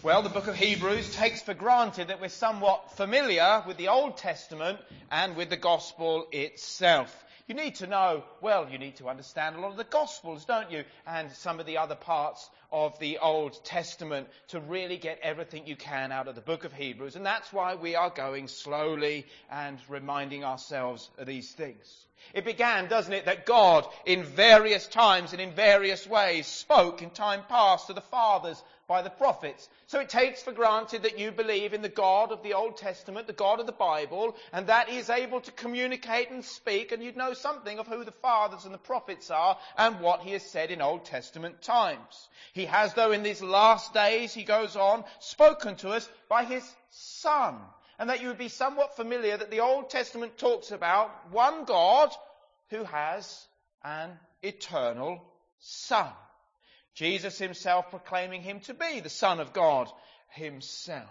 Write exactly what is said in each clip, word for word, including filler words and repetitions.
Well, the book of Hebrews takes for granted that we're somewhat familiar with the Old Testament and with the gospel itself. You need to know, well, you need to understand a lot of the Gospels, don't you? And some of the other parts of the Old Testament to really get everything you can out of the book of Hebrews. And that's why we are going slowly and reminding ourselves of these things. It began, doesn't it, that God in various times and in various ways spoke in time past to the fathers by the prophets. So it takes for granted that you believe in the God of the Old Testament, the God of the Bible, and that He is able to communicate and speak, and you'd know something of who the fathers and the prophets are and what He has said in Old Testament times. He has, though, in these last days, He goes on, spoken to us by His Son. And that you would be somewhat familiar that the Old Testament talks about one God who has an eternal Son. Jesus Himself proclaiming Him to be the Son of God Himself.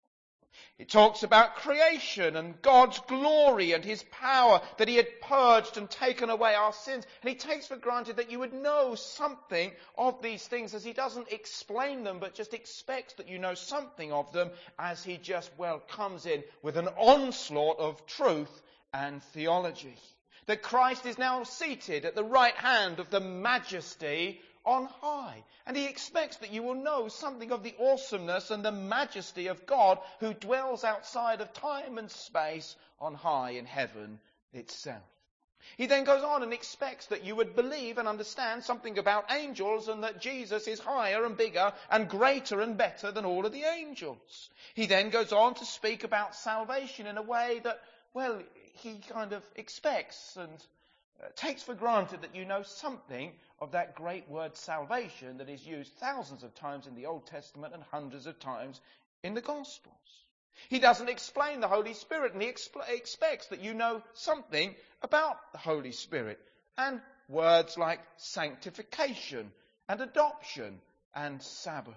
It talks about creation and God's glory and His power, that He had purged and taken away our sins. And He takes for granted that you would know something of these things, as He doesn't explain them, but just expects that you know something of them, as He just, well, comes in with an onslaught of truth and theology. That Christ is now seated at the right hand of the Majesty on high. And He expects that you will know something of the awesomeness and the majesty of God, who dwells outside of time and space on high in heaven itself. He then goes on and expects that you would believe and understand something about angels, and that Jesus is higher and bigger and greater and better than all of the angels. He then goes on to speak about salvation in a way that, well, He kind of expects and uh, takes for granted that you know something of that great word salvation that is used thousands of times in the Old Testament and hundreds of times in the Gospels. He doesn't explain the Holy Spirit, and He exp- expects that you know something about the Holy Spirit and words like sanctification and adoption and Sabbath.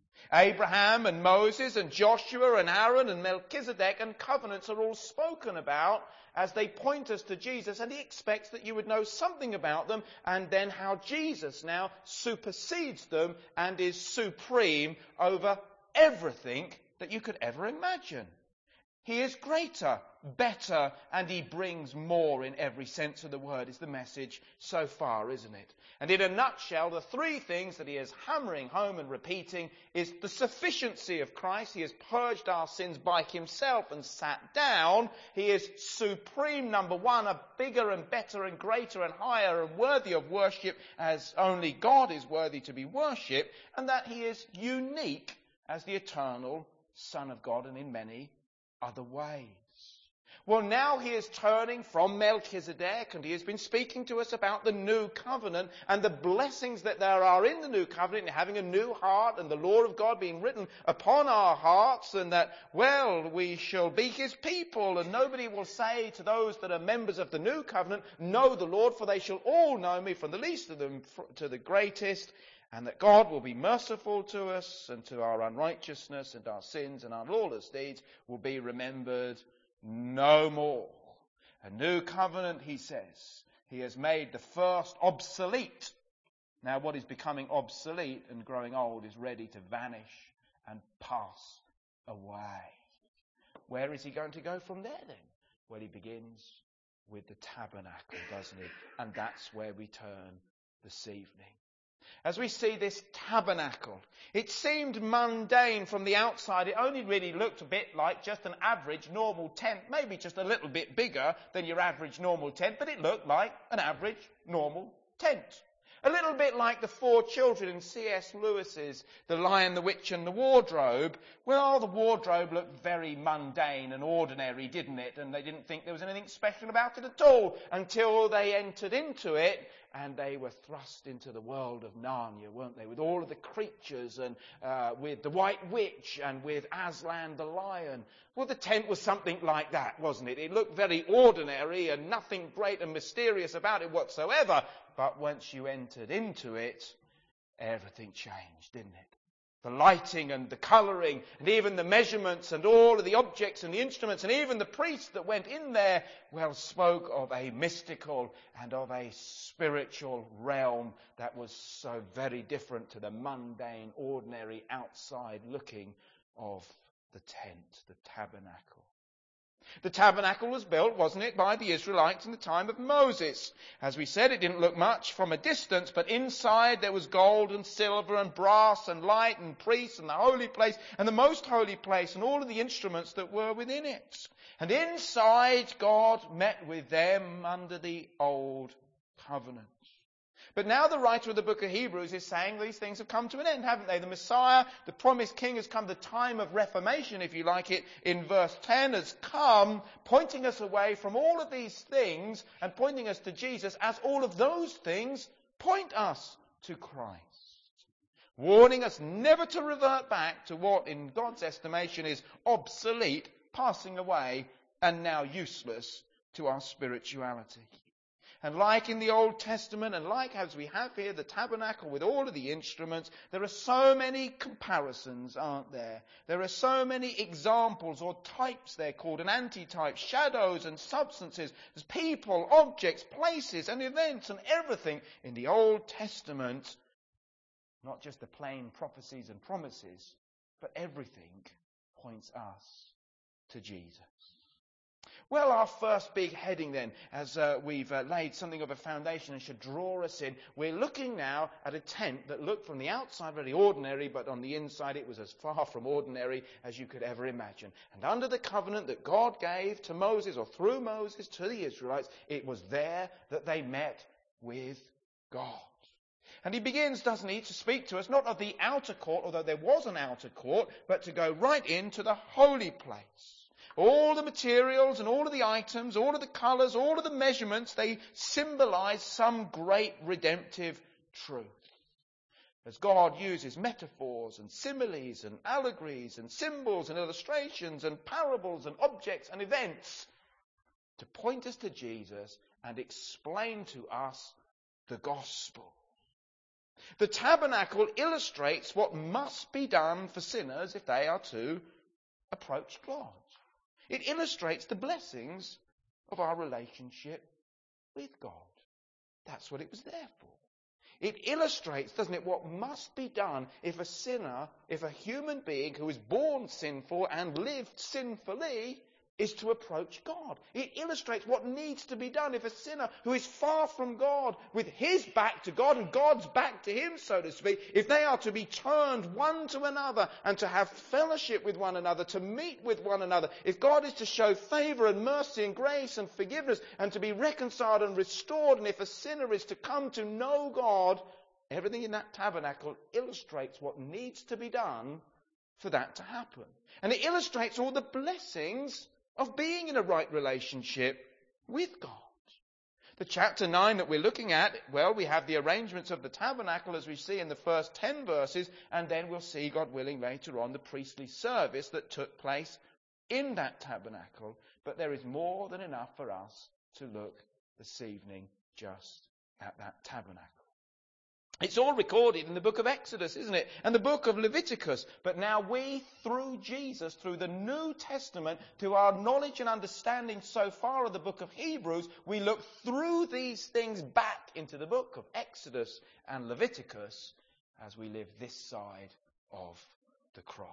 Abraham and Moses and Joshua and Aaron and Melchizedek and covenants are all spoken about as they point us to Jesus, and He expects that you would know something about them, and then how Jesus now supersedes them and is supreme over everything that you could ever imagine. He is greater, better, and He brings more in every sense of the word, is the message so far, isn't it? And in a nutshell, the three things that He is hammering home and repeating is the sufficiency of Christ. He has purged our sins by Himself and sat down. He is supreme, number one, a bigger and better and greater and higher and worthy of worship as only God is worthy to be worshipped, and that He is unique as the eternal Son of God, and in many other ways. Well, now He is turning from Melchizedek, and He has been speaking to us about the new covenant and the blessings that there are in the new covenant, and having a new heart and the law of God being written upon our hearts, and that, well, we shall be His people, and nobody will say to those that are members of the new covenant, know the Lord, for they shall all know me, from the least of them to the greatest. And that God will be merciful to us, and to our unrighteousness and our sins and our lawless deeds will be remembered no more. A new covenant, He says. He has made the first obsolete. Now what is becoming obsolete and growing old is ready to vanish and pass away. Where is He going to go from there then? Well, He begins with the tabernacle, doesn't He? And that's where we turn this evening. As we see this tabernacle, it seemed mundane from the outside. It only really looked a bit like just an average normal tent, maybe just a little bit bigger than your average normal tent, but it looked like an average normal tent. A little bit like the four children in C S Lewis's The Lion, the Witch and the Wardrobe. Well, the wardrobe looked very mundane and ordinary, didn't it? And they didn't think there was anything special about it at all until they entered into it, and they were thrust into the world of Narnia, weren't they? With all of the creatures, and uh, with the White Witch, and with Aslan the Lion. Well, the tent was something like that, wasn't it? It looked very ordinary and nothing great and mysterious about it whatsoever. But once you entered into it, everything changed, didn't it? The lighting and the colouring and even the measurements and all of the objects and the instruments and even the priests that went in there, well, spoke of a mystical and of a spiritual realm that was so very different to the mundane, ordinary, outside looking of the tent, the tabernacle. The tabernacle was built, wasn't it, by the Israelites in the time of Moses. As we said, it didn't look much from a distance, but inside there was gold and silver and brass and light and priests and the holy place and the most holy place and all of the instruments that were within it. And inside God met with them under the old covenant. But now the writer of the book of Hebrews is saying these things have come to an end, haven't they? The Messiah, the promised king, has come. The time of reformation, if you like it, in verse ten has come, pointing us away from all of these things and pointing us to Jesus, as all of those things point us to Christ. Warning us never to revert back to what in God's estimation is obsolete, passing away, and now useless to our spirituality. And like in the Old Testament, and like as we have here the tabernacle with all of the instruments, there are so many comparisons, aren't there? There are so many examples or types, they're called, and antitypes, shadows and substances. There's people, objects, places and events and everything in the Old Testament. Not just the plain prophecies and promises, but everything points us to Jesus. Well, our first big heading then, as uh, we've uh, laid something of a foundation and should draw us in, we're looking now at a tent that looked from the outside very ordinary, but on the inside it was as far from ordinary as you could ever imagine. And under the covenant that God gave to Moses, or through Moses to the Israelites, it was there that they met with God. And he begins, doesn't he, to speak to us, not of the outer court, although there was an outer court, but to go right into the holy place. All the materials and all of the items, all of the colours, all of the measurements, they symbolise some great redemptive truth. As God uses metaphors and similes and allegories and symbols and illustrations and parables and objects and events to point us to Jesus and explain to us the gospel. The tabernacle illustrates what must be done for sinners if they are to approach God. It illustrates the blessings of our relationship with God. That's what it was there for. It illustrates, doesn't it, what must be done if a sinner, if a human being who is born sinful and lived sinfully is to approach God. It illustrates what needs to be done if a sinner who is far from God, with his back to God and God's back to him, so to speak, if they are to be turned one to another and to have fellowship with one another, to meet with one another, if God is to show favour and mercy and grace and forgiveness and to be reconciled and restored, and if a sinner is to come to know God, everything in that tabernacle illustrates what needs to be done for that to happen. And it illustrates all the blessings of being in a right relationship with God. The chapter nine that we're looking at, well, we have the arrangements of the tabernacle as we see in the first ten verses, and then we'll see, God willing, later on the priestly service that took place in that tabernacle. But there is more than enough for us to look this evening just at that tabernacle. It's all recorded in the book of Exodus, isn't it? And the book of Leviticus. But now we, through Jesus, through the New Testament, to our knowledge and understanding so far of the book of Hebrews, we look through these things back into the book of Exodus and Leviticus as we live this side of the cross.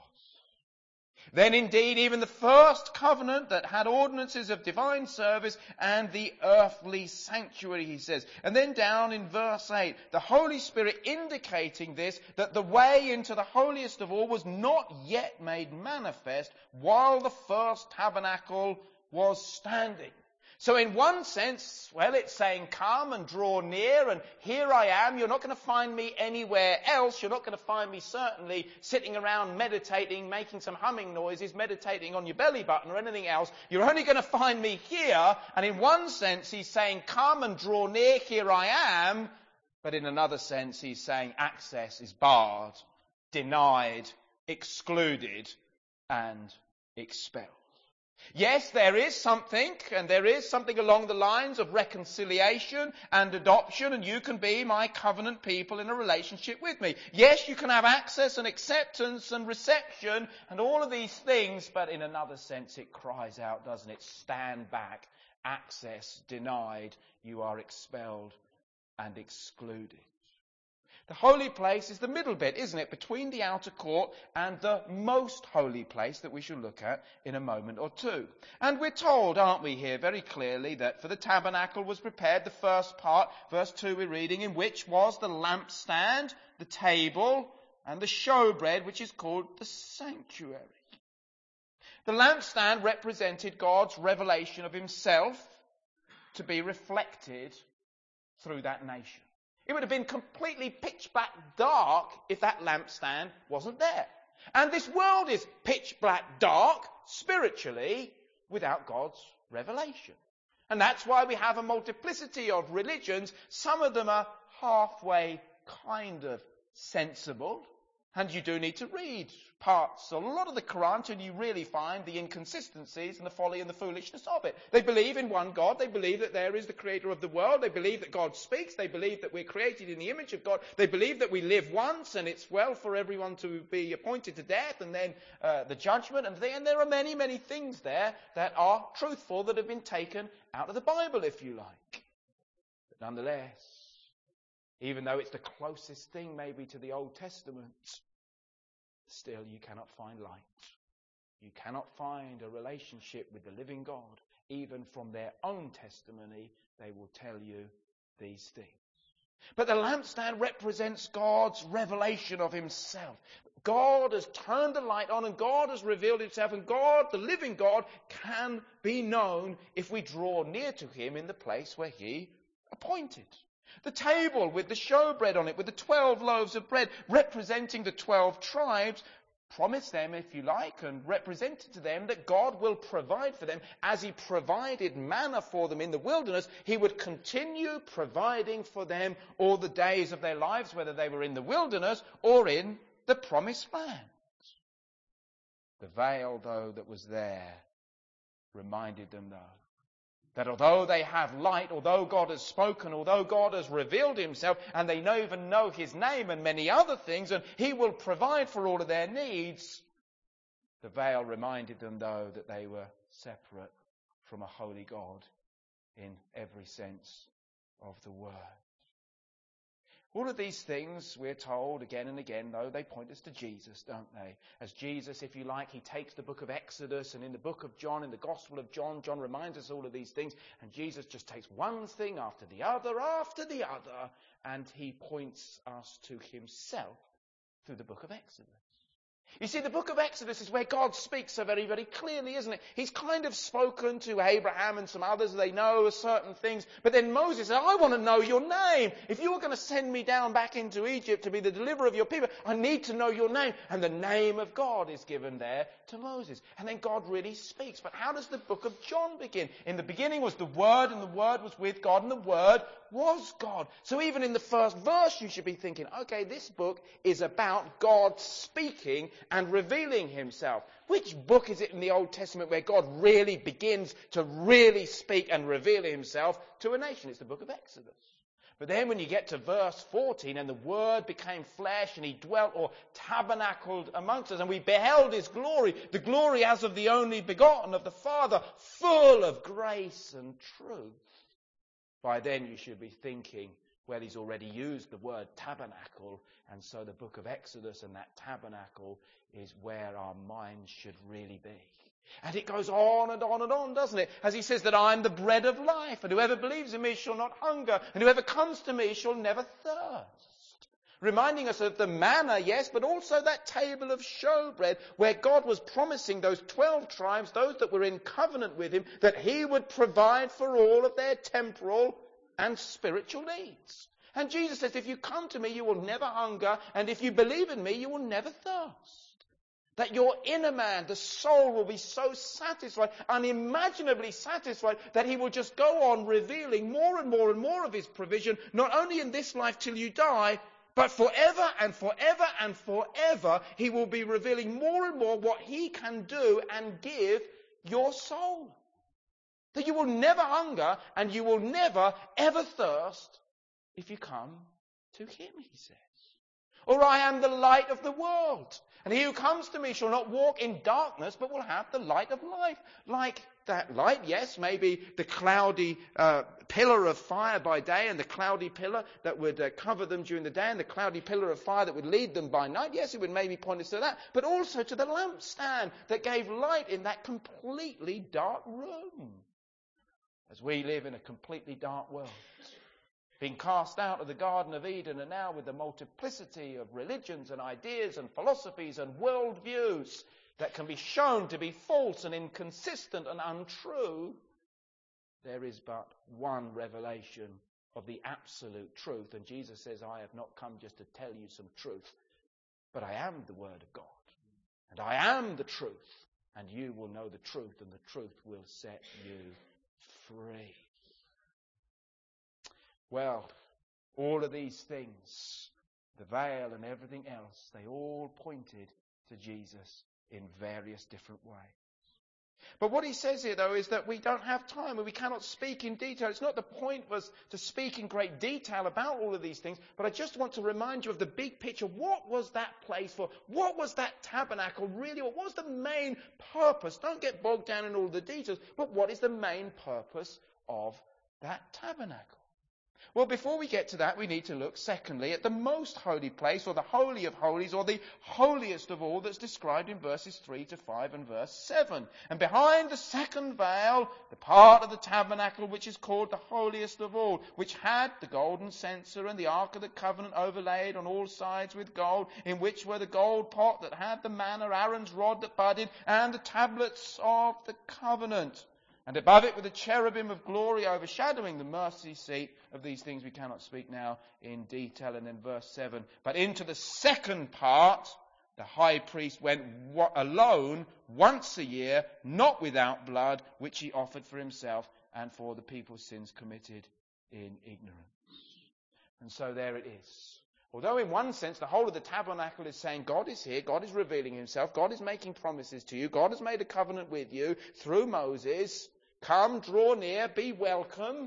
Then indeed even the first covenant that had ordinances of divine service and the earthly sanctuary, he says. And then down in verse eight, the Holy Spirit indicating this, that the way into the holiest of all was not yet made manifest while the first tabernacle was standing. So in one sense, well, it's saying, come and draw near, and here I am. You're not going to find me anywhere else. You're not going to find me certainly sitting around meditating, making some humming noises, meditating on your belly button or anything else. You're only going to find me here. And in one sense, he's saying, come and draw near, here I am. But in another sense, he's saying access is barred, denied, excluded, and expelled. Yes, there is something, and there is something along the lines of reconciliation and adoption, and you can be my covenant people in a relationship with me. Yes, you can have access and acceptance and reception and all of these things, but in another sense it cries out, doesn't it? Stand back, access denied, you are expelled and excluded. The holy place is the middle bit, isn't it? Between the outer court and the most holy place that we shall look at in a moment or two. And we're told, aren't we here, very clearly that for the tabernacle was prepared the first part, verse two we're reading, in which was the lampstand, the table, and the showbread, which is called the sanctuary. The lampstand represented God's revelation of himself to be reflected through that nation. It would have been completely pitch black dark if that lampstand wasn't there. And this world is pitch black dark, spiritually, without God's revelation. And that's why we have a multiplicity of religions. Some of them are halfway kind of sensible. And you do need to read parts, a lot of the Quran, until you really find the inconsistencies and the folly and the foolishness of it. They believe in one God. They believe that there is the creator of the world. They believe that God speaks. They believe that we're created in the image of God. They believe that we live once and it's well for everyone to be appointed to death and then uh, the judgment. And, and there are many, many things there that are truthful that have been taken out of the Bible, if you like. But nonetheless, even though it's the closest thing maybe to the Old Testament, still you cannot find light. You cannot find a relationship with the living God. Even from their own testimony, they will tell you these things. But the lampstand represents God's revelation of himself. God has turned the light on and God has revealed himself, and God, the living God, can be known if we draw near to him in the place where he appointed. The table with the showbread on it, with the twelve loaves of bread, representing the twelve tribes, promised them, if you like, and represented to them that God will provide for them. As he provided manna for them in the wilderness, he would continue providing for them all the days of their lives, whether they were in the wilderness or in the promised land. The veil, though, that was there reminded them, though, that although they have light, although God has spoken, although God has revealed himself, and they know, even know his name and many other things, and he will provide for all of their needs, the veil reminded them, though, that they were separate from a holy God in every sense of the word. All of these things, we're told again and again, though, they point us to Jesus, don't they? As Jesus, if you like, he takes the book of Exodus, and in the book of John, in the Gospel of John, John reminds us all of these things, and Jesus just takes one thing after the other, after the other, and he points us to himself through the book of Exodus. You see, the book of Exodus is where God speaks so very, very clearly, isn't it? He's kind of spoken to Abraham and some others. They know certain things. But then Moses said, I want to know your name. If you were going to send me down back into Egypt to be the deliverer of your people, I need to know your name. And the name of God is given there to Moses. And then God really speaks. But how does the book of John begin? In the beginning was the Word, and the Word was with God, and the Word was God. So even in the first verse, you should be thinking, okay, this book is about God speaking and revealing himself. Which book is it in the Old Testament where God really begins to really speak and reveal himself to a nation? It's the book of Exodus. But then when you get to verse fourteen, and the Word became flesh, and he dwelt or tabernacled amongst us, and we beheld his glory, the glory as of the only begotten of the Father, full of grace and truth. By then you should be thinking, well, he's already used the word tabernacle, and so the book of Exodus and that tabernacle is where our minds should really be. And it goes on and on and on, doesn't it? As he says that I'm the bread of life, and whoever believes in me shall not hunger, and whoever comes to me shall never thirst. Reminding us of the manna, yes, but also that table of showbread where God was promising those twelve tribes, those that were in covenant with him, that he would provide for all of their temporal and spiritual needs. And Jesus says, if you come to me, you will never hunger, and if you believe in me, you will never thirst. That your inner man, the soul, will be so satisfied, unimaginably satisfied, that he will just go on revealing more and more and more of his provision, not only in this life till you die, but forever and forever and forever, he will be revealing more and more what he can do and give your soul. That you will never hunger and you will never, ever thirst if you come to him, he says. Or I am the light of the world. And he who comes to me shall not walk in darkness, but will have the light of life. Like that light, yes, maybe the cloudy uh, pillar of fire by day and the cloudy pillar that would uh, cover them during the day and the cloudy pillar of fire that would lead them by night. Yes, it would maybe point us to that, but also to the lampstand that gave light in that completely dark room. As we live in a completely dark world, being cast out of the Garden of Eden, and now with the multiplicity of religions and ideas and philosophies and worldviews that can be shown to be false and inconsistent and untrue, there is but one revelation of the absolute truth. And Jesus says, I have not come just to tell you some truth, but I am the Word of God. And I am the truth. And you will know the truth, and the truth will set you free. Well, all of these things, the veil and everything else, they all pointed to Jesus in various different ways. But what he says here, though, is that we don't have time and we cannot speak in detail. It's not the point was to speak in great detail about all of these things, but I just want to remind you of the big picture. What was that place for? What was that tabernacle really? What was the main purpose? Don't get bogged down in all the details, but what is the main purpose of that tabernacle? Well, before we get to that, we need to look, secondly, at the most holy place, or the Holy of Holies, or the holiest of all that's described in verses three to five and verse seven. And behind the second veil, the part of the tabernacle which is called the holiest of all, which had the golden censer and the Ark of the Covenant overlaid on all sides with gold, in which were the gold pot that had the manna, Aaron's rod that budded, and the tablets of the covenant. And above it were the cherubim of glory overshadowing the mercy seat. Of these things we cannot speak now in detail. And then verse seven. But into the second part, the high priest went alone once a year, not without blood, which he offered for himself and for the people's sins committed in ignorance. And so there it is. Although in one sense the whole of the tabernacle is saying God is here, God is revealing himself, God is making promises to you, God has made a covenant with you through Moses. Come, draw near, be welcome.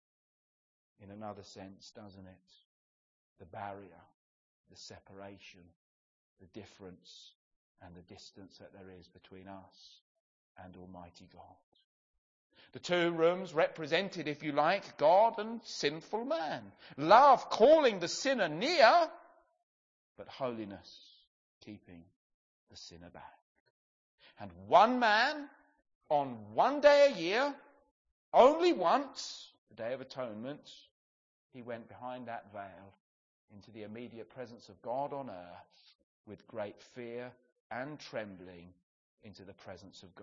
In another sense, doesn't it? The barrier, the separation, the difference and the distance that there is between us and Almighty God. The two rooms represented, if you like, God and sinful man. Love calling the sinner near, but holiness keeping the sinner back. And one man on one day a year, only once, the Day of Atonement, he went behind that veil into the immediate presence of God on earth with great fear and trembling into the presence of God.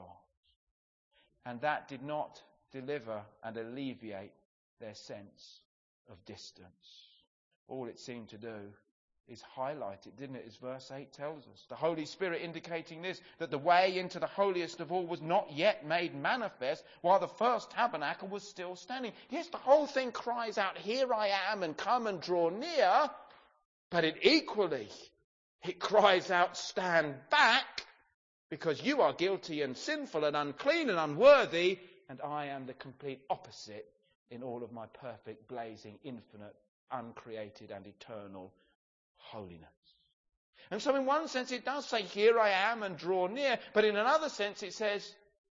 And that did not deliver and alleviate their sense of distance. All it seemed to do is highlight it, didn't it, as verse eight tells us. The Holy Spirit indicating this, that the way into the holiest of all was not yet made manifest while the first tabernacle was still standing. Yes, the whole thing cries out, here I am, and come and draw near, but it equally, it cries out, stand back, because you are guilty and sinful and unclean and unworthy, and I am the complete opposite in all of my perfect, blazing, infinite, uncreated and eternal holiness. And so in one sense it does say, here I am, and draw near, but in another sense it says,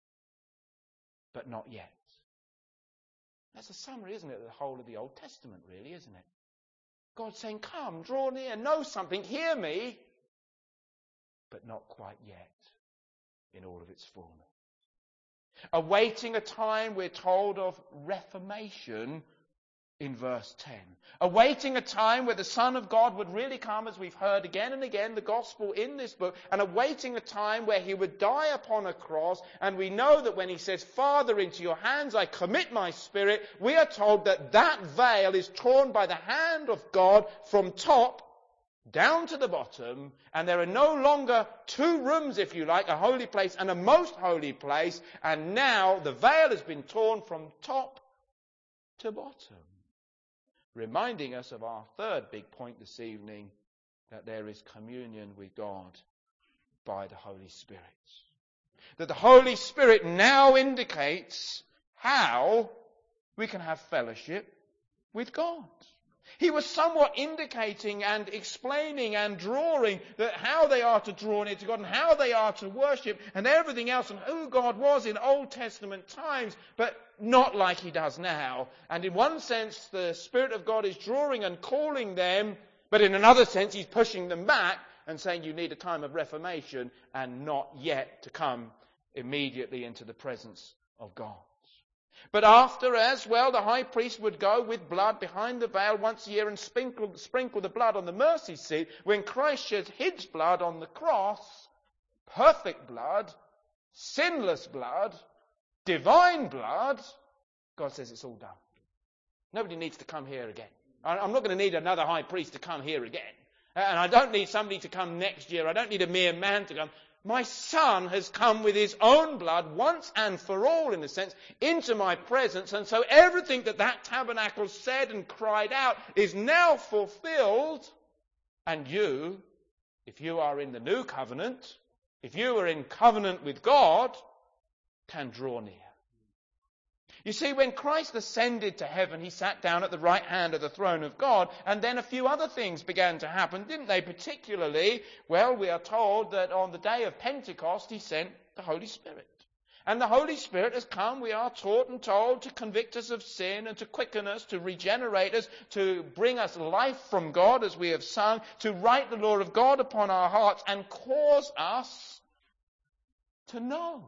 but not yet. That's a summary, isn't it, of the whole of the Old Testament, really, isn't it? God saying, come, draw near, know something, hear me, but not quite yet in all of its fullness. Awaiting a time, we're told, of reformation in verse ten. Awaiting a time where the Son of God would really come, as we've heard again and again, the gospel in this book, and awaiting a time where he would die upon a cross. And we know that when he says, Father, into your hands I commit my spirit, we are told that that veil is torn by the hand of God from top down to the bottom, and there are no longer two rooms, if you like, a holy place and a most holy place, and now the veil has been torn from top to bottom. Reminding us of our third big point this evening, that there is communion with God by the Holy Spirit. That the Holy Spirit now indicates how we can have fellowship with God. He was somewhat indicating and explaining and drawing that how they are to draw near to God and how they are to worship and everything else and who God was in Old Testament times, but not like he does now. And in one sense, the Spirit of God is drawing and calling them, but in another sense, he's pushing them back and saying you need a time of reformation and not yet to come immediately into the presence of God. But after, as well, the high priest would go with blood behind the veil once a year and sprinkle, sprinkle the blood on the mercy seat. When Christ shed his blood on the cross, perfect blood, sinless blood, divine blood, God says it's all done. Nobody needs to come here again. I'm not going to need another high priest to come here again. And I don't need somebody to come next year. I don't need a mere man to come. My Son has come with his own blood once and for all, in a sense, into my presence. And so everything that that tabernacle said and cried out is now fulfilled. And you, if you are in the new covenant, if you are in covenant with God, can draw near. You see, when Christ ascended to heaven, he sat down at the right hand of the throne of God, and then a few other things began to happen, didn't they? Particularly, well, we are told that on the day of Pentecost, he sent the Holy Spirit. And the Holy Spirit has come, we are taught and told, to convict us of sin and to quicken us, to regenerate us, to bring us life from God, as we have sung, to write the law of God upon our hearts and cause us to know.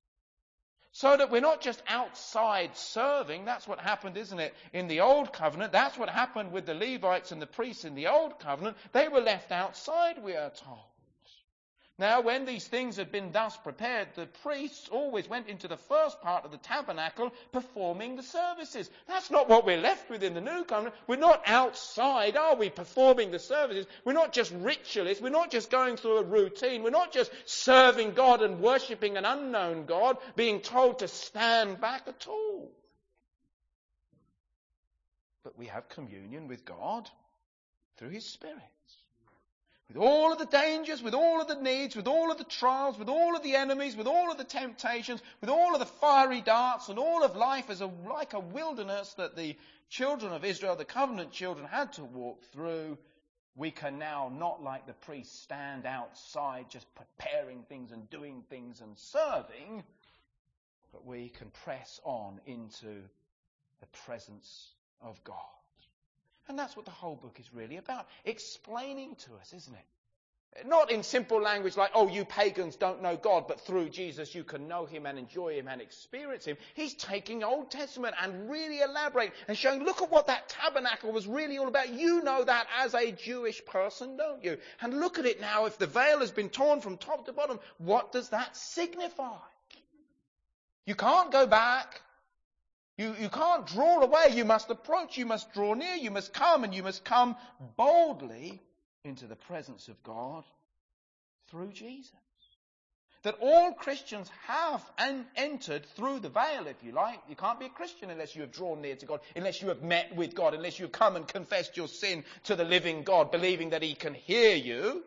So that we're not just outside serving. That's what happened, isn't it, in the Old Covenant. That's what happened with the Levites and the priests in the Old Covenant. They were left outside, we are told. Now, when these things had been thus prepared, the priests always went into the first part of the tabernacle performing the services. That's not what we're left with in the New Covenant. We're not outside, are we, performing the services? We're not just ritualists. We're not just going through a routine. We're not just serving God and worshipping an unknown God, being told to stand back at all. But we have communion with God through his Spirit. With all of the dangers, with all of the needs, with all of the trials, with all of the enemies, with all of the temptations, with all of the fiery darts and all of life as a, like a wilderness that the children of Israel, the covenant children, had to walk through, we can now, not like the priests, stand outside just preparing things and doing things and serving, but we can press on into the presence of God. And that's what the whole book is really about. Explaining to us, isn't it? Not in simple language like, oh, you pagans don't know God, but through Jesus you can know him and enjoy him and experience him. He's taking Old Testament and really elaborating and showing, look at what that tabernacle was really all about. You know that as a Jewish person, don't you? And look at it now. If the veil has been torn from top to bottom, what does that signify? You can't go back. You, you can't draw away. You must approach. You must draw near. You must come, and you must come boldly into the presence of God through Jesus. That all Christians have and entered through the veil, if you like. You can't be a Christian unless you have drawn near to God, unless you have met with God, unless you have come and confessed your sin to the living God, believing that he can hear you.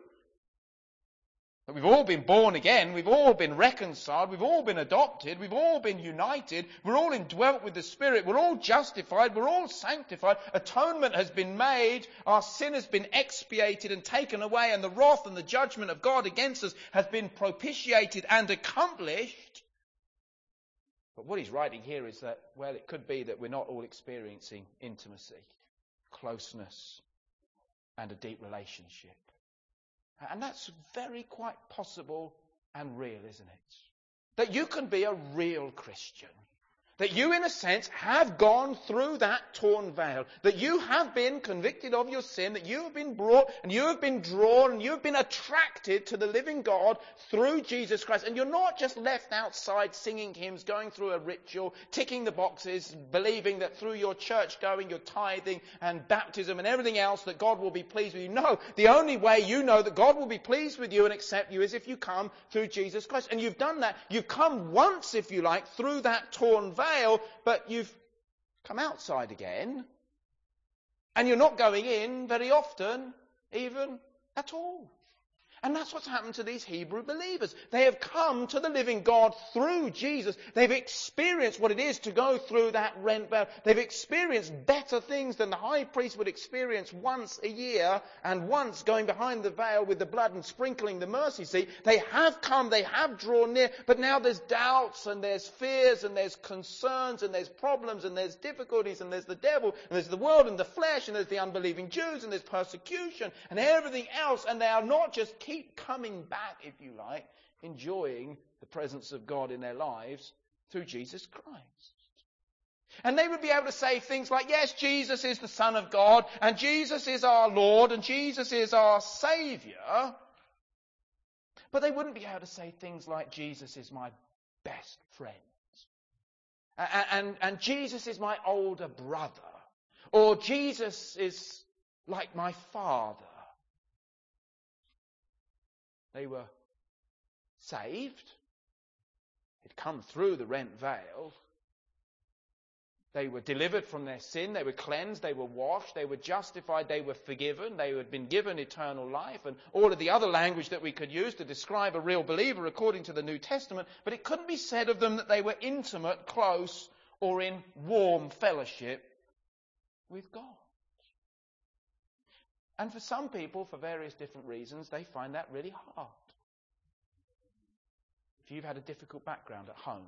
But we've all been born again, we've all been reconciled, we've all been adopted, we've all been united, we're all indwelt with the Spirit, we're all justified, we're all sanctified, atonement has been made, our sin has been expiated and taken away, and the wrath and the judgment of God against us has been propitiated and accomplished. But what he's writing here is that, well, it could be that we're not all experiencing intimacy, closeness, and a deep relationship. And that's very quite possible and real, isn't it? That you can be a real Christian. That you, in a sense, have gone through that torn veil. That you have been convicted of your sin. That you have been brought and you have been drawn and you have been attracted to the living God through Jesus Christ. And you're not just left outside singing hymns, going through a ritual, ticking the boxes, believing that through your church going, your tithing and baptism and everything else that God will be pleased with you. No, the only way you know that God will be pleased with you and accept you is if you come through Jesus Christ. And you've done that. You've come once, if you like, through that torn veil. But you've come outside again, and you're not going in very often, even at all. And that's what's happened to these Hebrew believers. They have come to the living God through Jesus. They've experienced what it is to go through that rent veil. They've experienced better things than the high priest would experience once a year, and once going behind the veil with the blood and sprinkling the mercy seat. They have come, they have drawn near, but now there's doubts and there's fears and there's concerns and there's problems and there's difficulties and there's the devil and there's the world and the flesh and there's the unbelieving Jews and there's persecution and everything else, and they are not just keep coming back, if you like, enjoying the presence of God in their lives through Jesus Christ. And they would be able to say things like, yes, Jesus is the Son of God, and Jesus is our Lord, and Jesus is our Saviour. But they wouldn't be able to say things like, Jesus is my best friend. And, and, and Jesus is my older brother. Or Jesus is like my father. They were saved. They'd come through the rent veil. They were delivered from their sin. They were cleansed. They were washed. They were justified. They were forgiven. They had been given eternal life. And all of the other language that we could use to describe a real believer according to the New Testament. But it couldn't be said of them that they were intimate, close, or in warm fellowship with God. And for some people, for various different reasons, they find that really hard. If you've had a difficult background at home,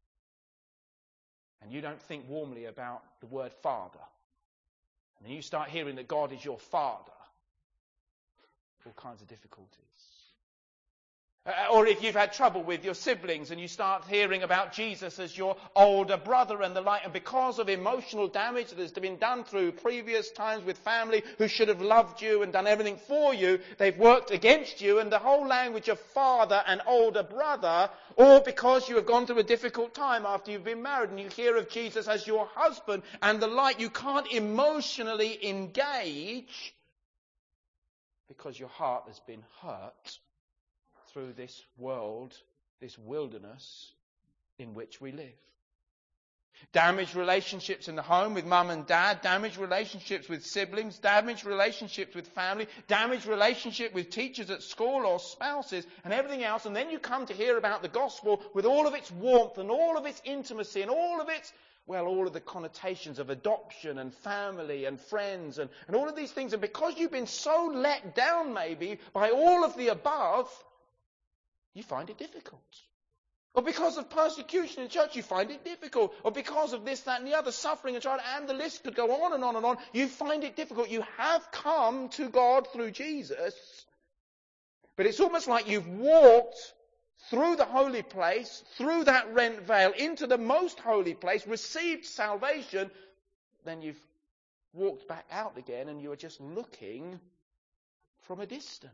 and you don't think warmly about the word Father, and then you start hearing that God is your Father, all kinds of difficulties. Uh, or if you've had trouble with your siblings and you start hearing about Jesus as your older brother and the like, and because of emotional damage that has been done through previous times with family who should have loved you and done everything for you, they've worked against you, and the whole language of father and older brother, or because you have gone through a difficult time after you've been married and you hear of Jesus as your husband and the like, you can't emotionally engage because your heart has been hurt through this world, this wilderness in which we live. Damaged relationships in the home with mum and dad, damaged relationships with siblings, damaged relationships with family, damaged relationship with teachers at school or spouses and everything else. And then you come to hear about the gospel with all of its warmth and all of its intimacy and all of its, well, all of the connotations of adoption and family and friends and, and all of these things. And because you've been so let down maybe by all of the above, you find it difficult. Or because of persecution in church, you find it difficult. Or because of this, that and the other, suffering and trial, and the list could go on and on and on. You find it difficult. You have come to God through Jesus, but it's almost like you've walked through the holy place, through that rent veil, into the most holy place, received salvation, then you've walked back out again and you are just looking from a distance.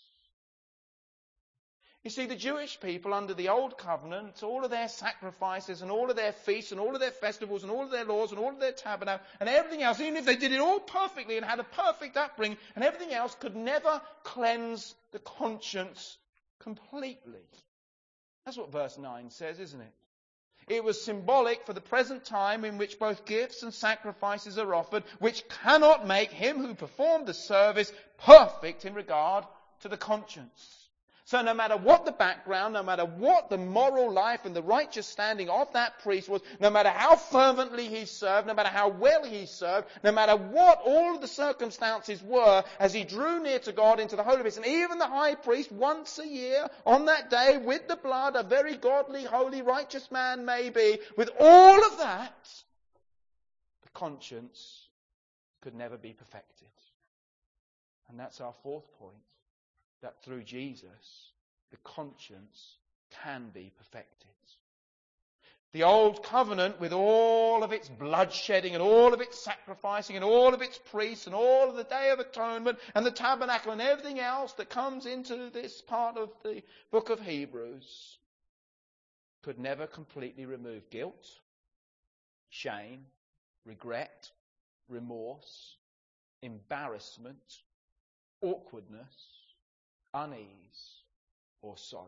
You see, the Jewish people under the Old Covenant, all of their sacrifices and all of their feasts and all of their festivals and all of their laws and all of their tabernacle and everything else, even if they did it all perfectly and had a perfect upbringing and everything else, could never cleanse the conscience completely. That's what verse nine says, isn't it? It was symbolic for the present time in which both gifts and sacrifices are offered, which cannot make him who performed the service perfect in regard to the conscience. So no matter what the background, no matter what the moral life and the righteous standing of that priest was, no matter how fervently he served, no matter how well he served, no matter what all of the circumstances were as he drew near to God into the holy place, and even the high priest once a year on that day with the blood, a very godly, holy, righteous man maybe, with all of that, the conscience could never be perfected. And that's our fourth point. That through Jesus, the conscience can be perfected. The old covenant, with all of its bloodshedding and all of its sacrificing and all of its priests and all of the Day of Atonement and the tabernacle and everything else that comes into this part of the book of Hebrews, could never completely remove guilt, shame, regret, remorse, embarrassment, awkwardness, unease, or sorrow.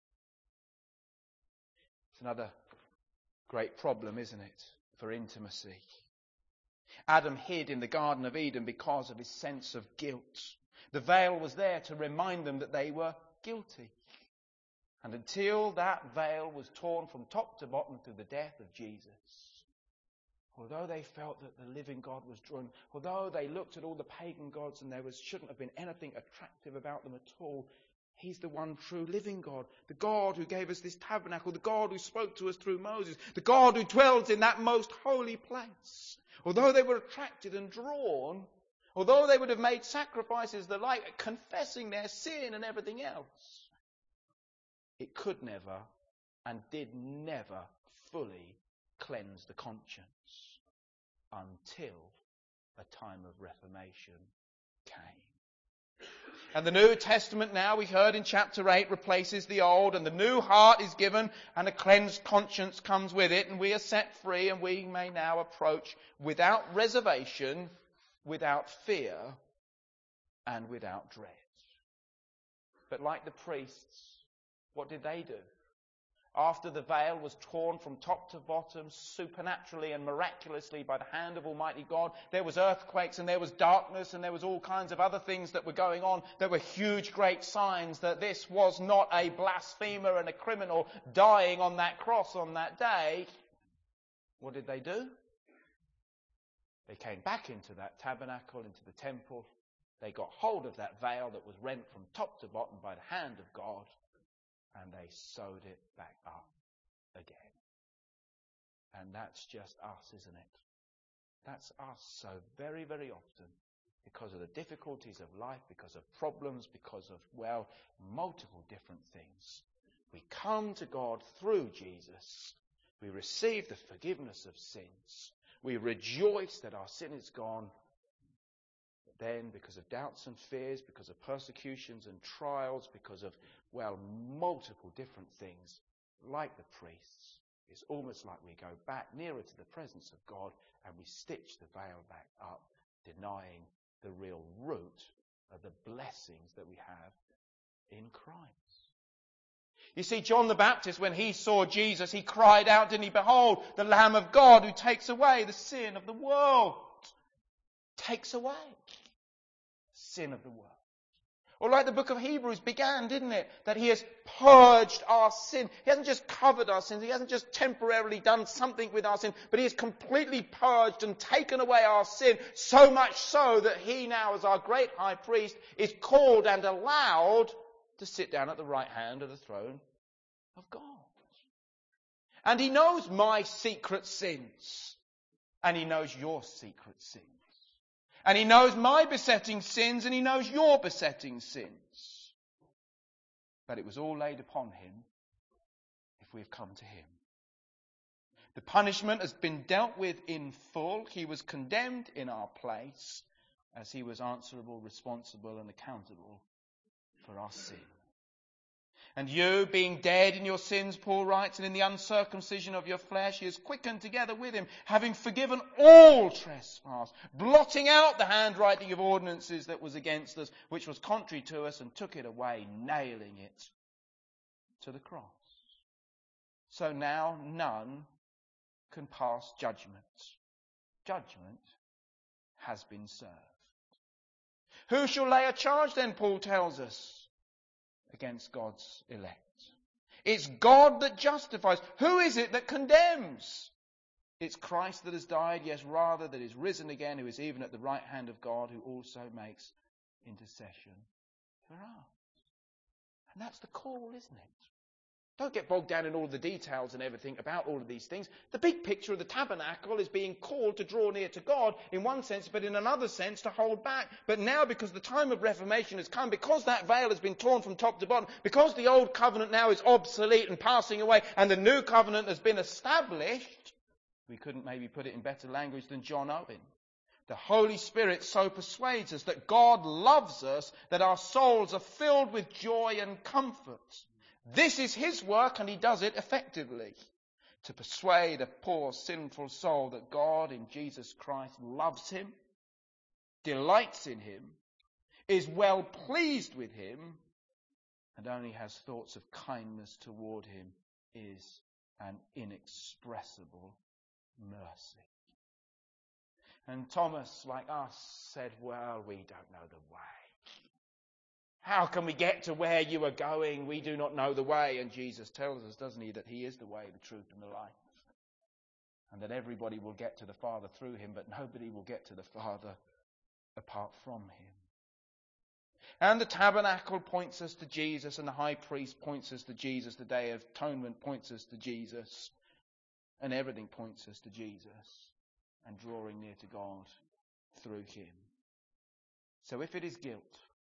It's another great problem, isn't it, for intimacy. Adam hid in the Garden of Eden because of his sense of guilt. The veil was there to remind them that they were guilty. And until that veil was torn from top to bottom through the death of Jesus, although they felt that the living God was drawn, although they looked at all the pagan gods and there was, shouldn't have been anything attractive about them at all, He's the one true living God, the God who gave us this tabernacle, the God who spoke to us through Moses, the God who dwells in that most holy place. Although they were attracted and drawn, although they would have made sacrifices the like, confessing their sin and everything else, it could never and did never fully cleanse the conscience until a time of reformation came. And the New Testament now, we heard in chapter eight, replaces the old, and the new heart is given, and a cleansed conscience comes with it, and we are set free, and we may now approach without reservation, without fear, and without dread. But like the priests, what did they do? After the veil was torn from top to bottom, supernaturally and miraculously by the hand of Almighty God, there was earthquakes and there was darkness and there was all kinds of other things that were going on. There were huge, great signs that this was not a blasphemer and a criminal dying on that cross on that day. What did they do? They came back into that tabernacle, into the temple. They got hold of that veil that was rent from top to bottom by the hand of God, and they sewed it back up again. And that's just us, isn't it? That's us so very, very often, because of the difficulties of life, because of problems, because of, well, multiple different things. We come to God through Jesus. We receive the forgiveness of sins. We rejoice that our sin is gone. But then, because of doubts and fears, because of persecutions and trials, because of, well, multiple different things, like the priests, it's almost like we go back nearer to the presence of God and we stitch the veil back up, denying the real root of the blessings that we have in Christ. You see, John the Baptist, when he saw Jesus, he cried out, didn't he? Behold, the Lamb of God who takes away the sin of the world. Takes away sin of the world. Or like the book of Hebrews began, didn't it? That he has purged our sin. He hasn't just covered our sins. He hasn't just temporarily done something with our sin. But he has completely purged and taken away our sin. So much so that he now, as our great high priest, is called and allowed to sit down at the right hand of the throne of God. And he knows my secret sins. And he knows your secret sins. And he knows my besetting sins, and he knows your besetting sins. But it was all laid upon him if we've come to him. The punishment has been dealt with in full. He was condemned in our place as he was answerable, responsible, and accountable for our sin. And you, being dead in your sins, Paul writes, and in the uncircumcision of your flesh, he is quickened together with him, having forgiven all trespass, blotting out the handwriting of ordinances that was against us, which was contrary to us, and took it away, nailing it to the cross. So now none can pass judgment. Judgment has been served. Who shall lay a charge then, Paul tells us, against God's elect? It's God that justifies. Who is it that condemns? It's Christ that has died, yes, rather that is risen again, who is even at the right hand of God, who also makes intercession for us. And that's the call, isn't it? Don't get bogged down in all the details and everything about all of these things. The big picture of the tabernacle is being called to draw near to God in one sense, but in another sense to hold back. But now, because the time of Reformation has come, because that veil has been torn from top to bottom, because the old covenant now is obsolete and passing away, and the new covenant has been established, we couldn't maybe put it in better language than John Owen. The Holy Spirit so persuades us that God loves us, that our souls are filled with joy and comfort. This is his work, and he does it effectively, to persuade a poor sinful soul that God in Jesus Christ loves him, delights in him, is well pleased with him, and only has thoughts of kindness toward him is an inexpressible mercy. And Thomas, like us, said, well, we don't know the way. How can we get to where you are going? We do not know the way. And Jesus tells us, doesn't he, that he is the way, the truth, and the life. And that everybody will get to the Father through him, but nobody will get to the Father apart from him. And the tabernacle points us to Jesus, and the high priest points us to Jesus. The Day of Atonement points us to Jesus. And everything points us to Jesus and drawing near to God through him. So if it is guilt,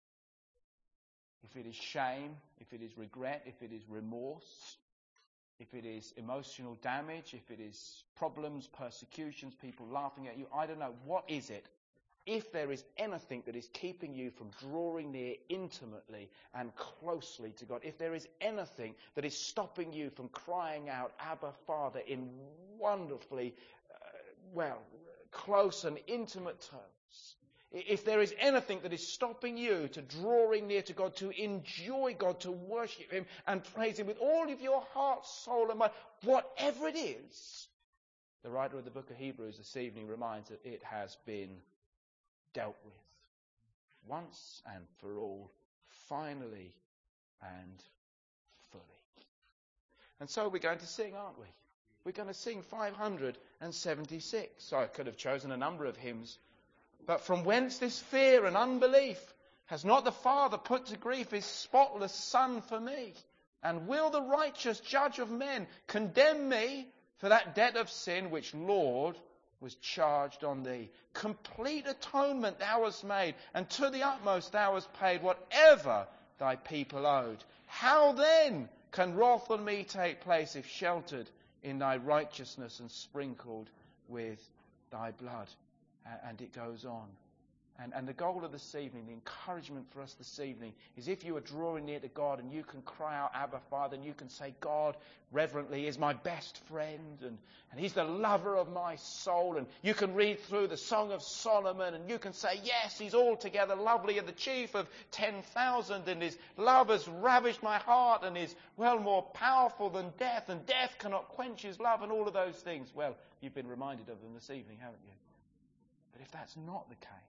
if it is shame, if it is regret, if it is remorse, if it is emotional damage, if it is problems, persecutions, people laughing at you, I don't know, what is it? If there is anything that is keeping you from drawing near intimately and closely to God, if there is anything that is stopping you from crying out, Abba, Father, in wonderfully, uh, well, close and intimate terms, if there is anything that is stopping you to drawing near to God, to enjoy God, to worship him and praise him with all of your heart, soul and mind, whatever it is, the writer of the book of Hebrews this evening reminds that it has been dealt with once and for all, finally and fully. And so we're going to sing, aren't we? We're going to sing five hundred seventy-six. So I could have chosen a number of hymns. But from whence this fear and unbelief? Has not the Father put to grief his spotless Son for me? And will the righteous judge of men condemn me for that debt of sin which, Lord, was charged on thee? Complete atonement thou hast made, and to the utmost thou hast paid whatever thy people owed. How then can wrath on me take place if sheltered in thy righteousness and sprinkled with thy blood? And it goes on. And, and the goal of this evening, the encouragement for us this evening, is if you are drawing near to God and you can cry out, Abba, Father, and you can say, God, reverently, is my best friend, and, and he's the lover of my soul, and you can read through the Song of Solomon, and you can say, yes, he's altogether lovely, and the chief of ten thousand, and his love has ravished my heart, and is, well, more powerful than death, and death cannot quench his love, and all of those things. Well, you've been reminded of them this evening, haven't you? But if that's not the case,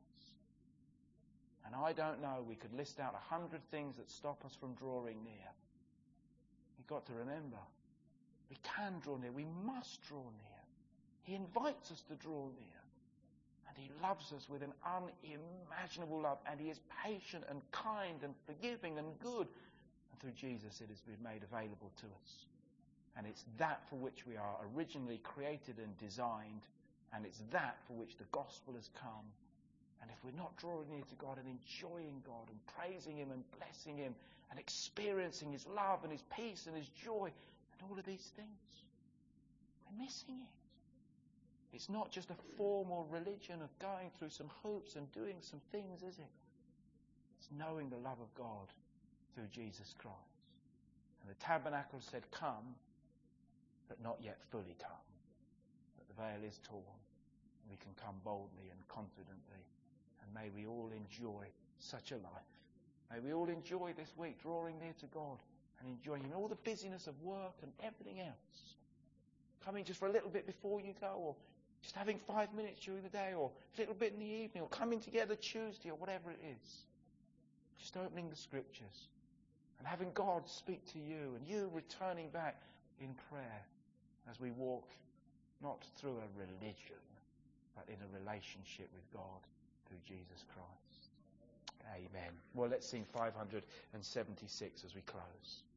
and I don't know, we could list out a hundred things that stop us from drawing near. We've got to remember, we can draw near. We must draw near. He invites us to draw near. And he loves us with an unimaginable love. And he is patient and kind and forgiving and good. And through Jesus it has been made available to us. And it's that for which we are originally created and designed. And it's that for which the gospel has come. And if we're not drawing near to God and enjoying God and praising him and blessing him and experiencing his love and his peace and his joy and all of these things, we're missing it. It's not just a formal religion of going through some hoops and doing some things, is it? It's knowing the love of God through Jesus Christ. And the tabernacle said, come, but not yet fully come. But the veil is torn. And we can come boldly and confidently. And may we all enjoy such a life. May we all enjoy this week drawing near to God and enjoying him. All the busyness of work and everything else. Coming just for a little bit before you go, or just having five minutes during the day, or a little bit in the evening, or coming together Tuesday, or whatever it is. Just opening the scriptures and having God speak to you, and you returning back in prayer as we walk not through a religion, but in a relationship with God through Jesus Christ. Amen. Well, let's sing five hundred seventy-six as we close.